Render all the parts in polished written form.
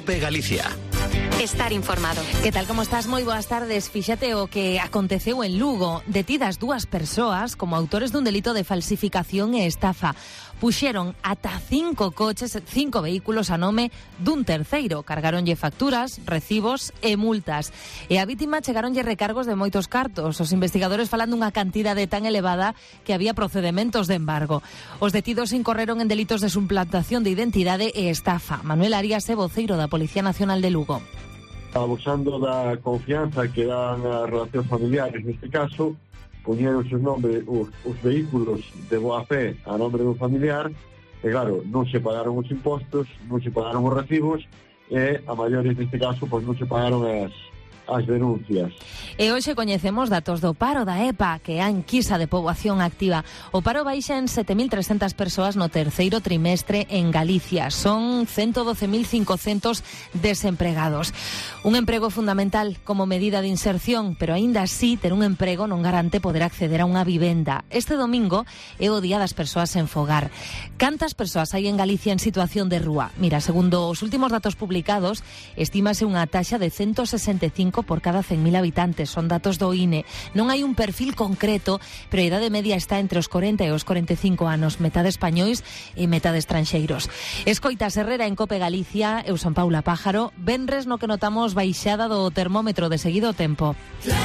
COPE Galicia. Estar informado. Que tal, como estás? Moi boas tardes. Fíxate o que aconteceu en Lugo. Detidas 2 persoas como autores dun delito de falsificación e estafa. Puxeron ata 5 coches, 5 vehículos a nome dun terceiro. Cargaronlle facturas, recibos e multas. E a vítima chegaronlle recargos de moitos cartos. Os investigadores falan dunha cantidade tan elevada que había procedementos de embargo. Os detidos incorreron en delitos de suplantación de identidade e estafa. Manuel Arias é voceiro da Policía Nacional de Lugo. Abusando da confianza que dan as relacións familiares, neste caso, poñeron os nombres, os vehículos de boa fe a nombre dun familiar, e claro, non se pagaron os impostos, non se pagaron os recibos, e a maiores neste caso, pois non se pagaron as denuncias. E hoxe coñecemos datos do paro da EPA, que é a enquisa de poboación activa. O paro baixa en 7.300 persoas no terceiro trimestre en Galicia. Son 112.500 desempregados. Un emprego fundamental como medida de inserción, pero aínda así ter un emprego non garante poder acceder a unha vivenda. Este domingo é o Día das Persoas sen fogar. Cantas persoas hai en Galicia en situación de rúa? Mira, segundo os últimos datos publicados, estímase unha taxa de 165 por cada 100.000 habitantes. Son datos do INE. Non hai un perfil concreto, pero a idade media está entre os 40 e os 45 anos, metade españois e metade estranxeiros. Escoitas Herrera en COPE Galicia, eu son Paula Pájaro. Venres no que notamos baixada do termómetro de seguido tempo.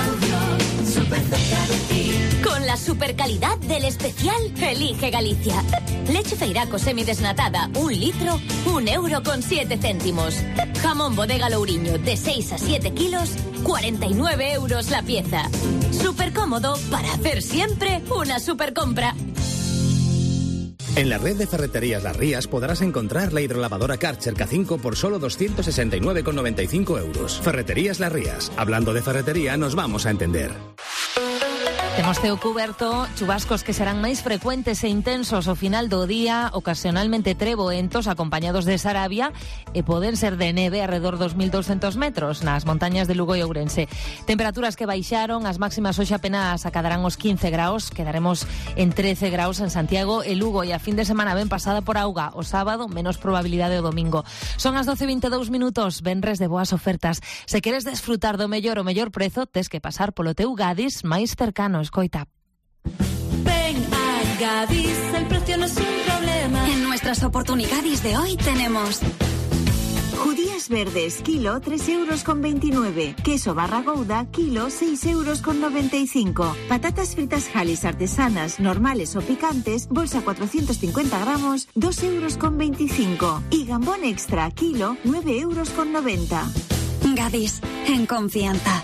Con la supercalidad del especial Elige Galicia. Leche Feiraco semidesnatada, 1 litro, 1,07 €. Jamón Bodega Louriño de 6 a 7 kilos, 49 € la pieza. Súper cómodo para hacer siempre una super compra. En la red de ferreterías Las Rías podrás encontrar la hidrolavadora Karcher K5 por solo 269,95 €. Ferreterías Las Rías. Hablando de ferretería, nos vamos a entender. Temos ceo cuberto, chubascos que serán máis frecuentes e intensos ao final do día, ocasionalmente treboentos acompañados de sarabia e poden ser de neve arredor dos 1.200 metros nas montañas de Lugo e Ourense. Temperaturas que baixaron, as máximas hoxe apenas acadarán os 15 graus, quedaremos en 13 graus en Santiago e Lugo, e a fin de semana ben pasada por auga o sábado, menos probabilidade o domingo. Son as 12:22 minutos, venres de boas ofertas. Se queres desfrutar do mellor o mellor prezo, tes que pasar polo teu Gadis máis cercano. Escoita. Ven a Gadis, el precio no es un problema. En nuestras oportunidades de hoy tenemos judías verdes, kilo 3,29 €. Queso barra Gouda, kilo 6,95 €. Patatas fritas Halis artesanas, normales o picantes, bolsa 450 gramos, 2,25 €. Y gambón extra, kilo 9,90 €. Gadis, en confianza.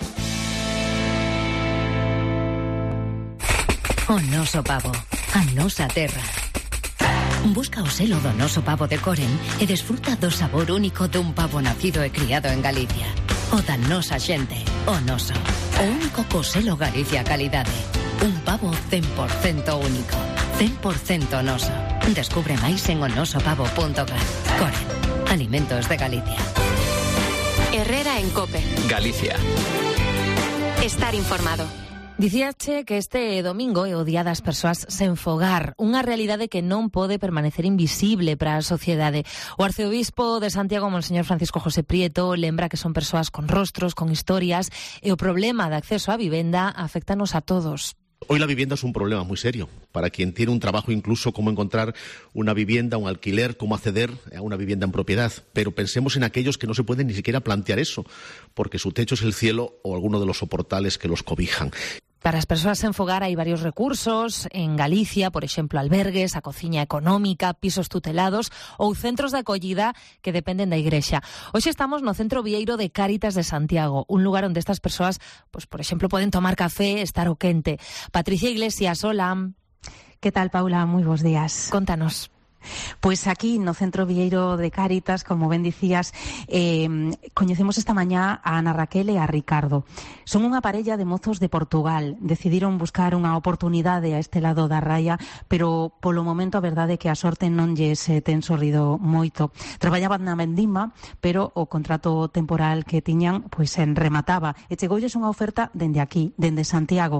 O noso pavo, a nosa terra. Busca o selo do noso pavo de Coren e desfruta do sabor único dun pavo nacido e criado en Galicia. O da nosa xente, o noso. O único co selo Galicia Calidade. Un pavo 100% único, 100% noso. Descubre máis en onosopavo.cat. Coren, alimentos de Galicia. Herrera en COPE Galicia. Estar informado. Dicíache que este domingo é o Día das Persoas sen fogar, unha realidade que non pode permanecer invisible para a sociedade. O arceobispo de Santiago, Monseñor Francisco José Prieto, lembra que son persoas con rostros, con historias, e o problema de acceso á vivenda afectanos a todos. Hoy la vivienda es un problema muy serio para quien tiene un trabajo, incluso cómo encontrar una vivienda, un alquiler, cómo acceder a una vivienda en propiedad. Pero pensemos en aquellos que no se pueden ni siquiera plantear eso, porque su techo es el cielo o alguno de los soportales que los cobijan. Para as persoas sen fogar hai varios recursos. En Galicia, por exemplo, albergues, a cociña económica, pisos tutelados ou centros de acollida que dependen da igrexa. Hoxe estamos no Centro Vieiro de Cáritas de Santiago, un lugar onde estas persoas, pues, por exemplo, poden tomar café, estar o quente. Patricia Iglesias, hola. Que tal, Paula? Moi bons días. Contanos. Pois aquí no Centro Vieiro de Cáritas, como ben dicías, coñecemos esta mañá a Ana Raquel e a Ricardo. Son unha parella de mozos de Portugal. Decidiron buscar unha oportunidade a este lado da raia, pero polo momento a verdade é que a sorte non lles ten sorrido moito. Traballaban na vendima, pero o contrato temporal que tiñan pois remataba e chegoulles unha oferta dende aquí, dende Santiago.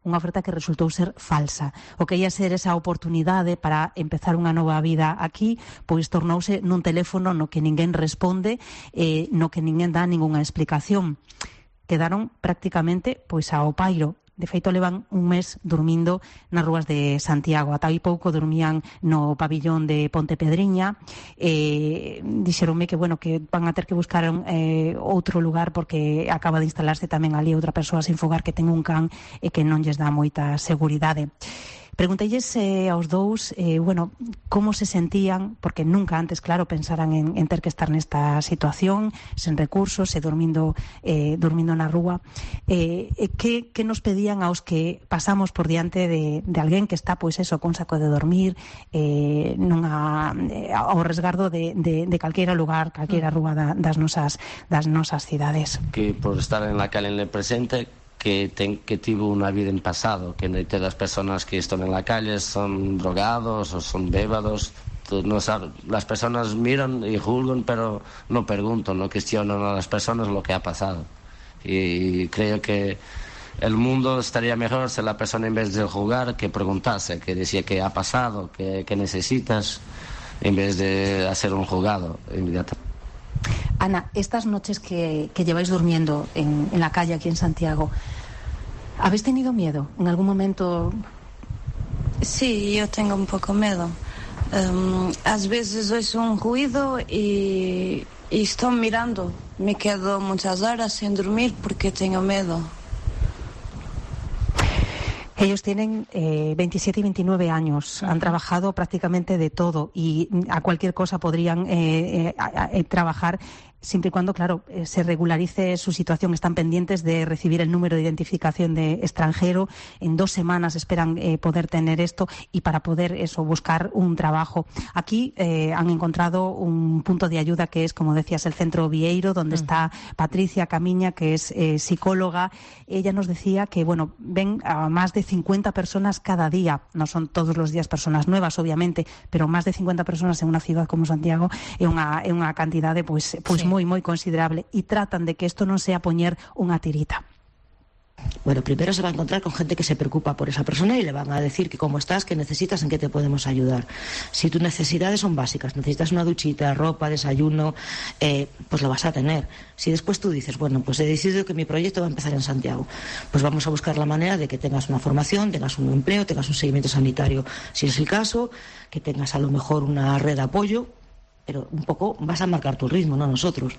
unha oferta que resultou ser falsa. O que ia ser esa oportunidade para empezar unha nova vida aquí, pois tornouse nun teléfono no que ninguén responde, no que ninguén dá ningunha explicación. Quedaron prácticamente pois ao pairo. De feito, levan un mes dormindo nas rúas de Santiago. Ata aí pouco dormían no pabillón de Pontepedriña. Dixeronme que, bueno, que van a ter que buscar outro lugar porque acaba de instalarse tamén ali outra persoa sin fogar que ten un can e que non lles dá moita seguridade. Pregunteilles aos dous, bueno, como se sentían, porque nunca antes, claro, pensaran en ter que estar nesta situación, sen recursos e dormindo na rúa. Que nos pedían aos que pasamos por diante de alguén que está, pois eso, con saco de dormir, ao resgardo de calquera lugar, calquera rúa das nosas cidades. Que por estar en la calle en el presente, que tivo una vida en pasado, que no todas las personas que están en la calle son drogados o son bébados. No sabe, las personas miran y juzgan, pero no preguntan, no cuestionan a las personas lo que ha pasado. Y creo que el mundo estaría mejor si la persona, en vez de jugar, que preguntase, que decía qué ha pasado, qué necesitas, en vez de hacer un jugado inmediato. Ana, estas noches que lleváis durmiendo en la calle aquí en Santiago, ¿habéis tenido miedo en algún momento? Sí, yo tengo un poco miedo. A veces oigo un ruido y estoy mirando. Me quedo muchas horas sin dormir porque tengo miedo. Ellos tienen 27 y 29 años, han trabajado prácticamente de todo y a cualquier cosa podrían trabajar siempre y cuando, claro, se regularice su situación. Están pendientes de recibir el número de identificación de extranjero. En 2 semanas esperan poder tener esto y para poder buscar un trabajo. Aquí han encontrado un punto de ayuda que es, como decías, el Centro Vieiro, donde está Patricia Camiña, que es psicóloga. Ella nos decía que, bueno, ven a más de 50 personas cada día. No son todos los días personas nuevas, obviamente, pero más de 50 personas en una ciudad como Santiago é unha cantidade pois moi considerable, e tratan de que isto non sea poñer unha tirita. Bueno, primero se va a encontrar con gente que se preocupa por esa persona y le van a decir que cómo estás, qué necesitas, en qué te podemos ayudar. Si tus necesidades son básicas, necesitas una duchita, ropa, desayuno, pues lo vas a tener. Si después tú dices, bueno, pues he decidido que mi proyecto va a empezar en Santiago, pues vamos a buscar la manera de que tengas una formación, tengas un empleo, tengas un seguimiento sanitario. Si es el caso, que tengas a lo mejor una red de apoyo, pero un pouco vas a marcar tu ritmo, non nosotros.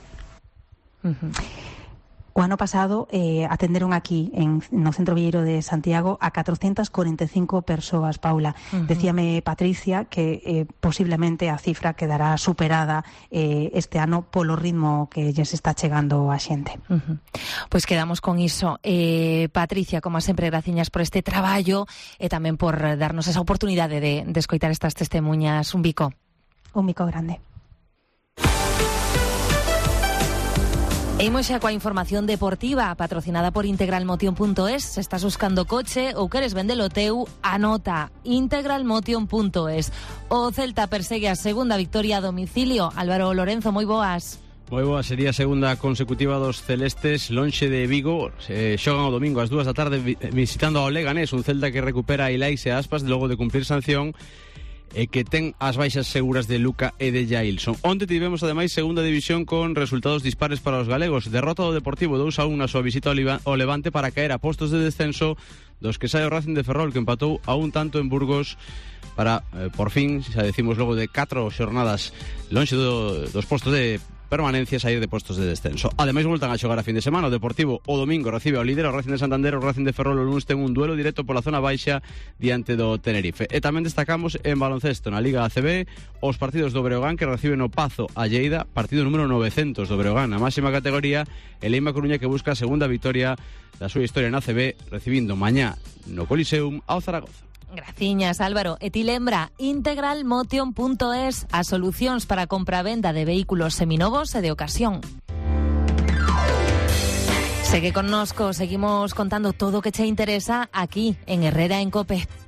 O ano pasado atenderon aquí no Centro Vieiro de Santiago a 445 persoas, Paula. Decíame Patricia que posiblemente a cifra quedará superada este ano polo ritmo que lles está chegando a xente. Pois quedamos con iso. Patricia, como sempre, graciñas por este traballo e tamén por darnos esa oportunidade de escoitar estas testemunhas. Un bico. Un bico grande. Imos xa coa información deportiva patrocinada por integralmotion.es. Se estás buscando coche ou queres vendelo teu, anota integralmotion.es. O Celta persegue a segunda victoria a domicilio. Álvaro Lorenzo, moi boas. Moi boa, sería a segunda consecutiva dos celestes lonxe de Vigo. Xogan o domingo ás 2 da tarde visitando ao Leganés, un Celta que recupera a Ilais e Aspas logo de cumplir sanción e que ten as baixas seguras de Luca e de Jailson. Onte tivemos ademais segunda división con resultados dispares para os galegos. Derrota do Deportivo 2-1 na súa visita ao Levante para caer a postos de descenso, dos que sae o Racing de Ferrol, que empatou a un tanto en Burgos para, por fin, xa decimos logo de 4 xornadas lonxe dos postos de permanencia, sair de postos de descenso. Ademais voltan a xogar a fin de semana. O Deportivo o domingo recibe ao líder, o Racing de Santander. O Racing de Ferrol o lunes ten un duelo directo pola zona baixa diante do Tenerife. E tamén destacamos en baloncesto na Liga ACB os partidos do Breogán, que reciben o Pazo a Lleida, partido número 900 do Breogán na máxima categoría, e Leima Coruña, que busca a segunda victoria da súa historia na ACB, recibindo mañá no Coliseum ao Zaragoza. Graciñas, Álvaro. E ti lembra, integralmotion.es, as solucións para a compra-venda de vehículos seminovos e de ocasión. Segue connosco, seguimos contando todo o que che interesa aquí en Herrera en COPE.